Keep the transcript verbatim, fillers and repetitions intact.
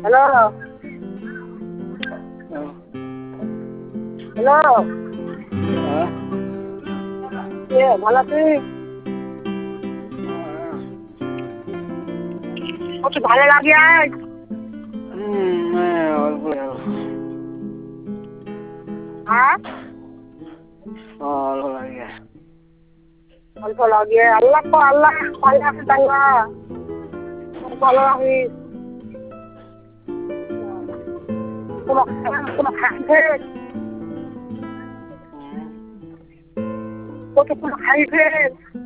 Hello hello হ্যাঁ কে ভালো আছিস? একটু ভালো লাগে আয়। হুম হ্যাঁ অল্প হ্যাঁ অল্প লাগে অল্প লাগে আল্লাহ তো আল্লাহ ভালো আছে তাল্লা ভালো আছিস কোনো কোনো খাইছে কত কোনো খাইছে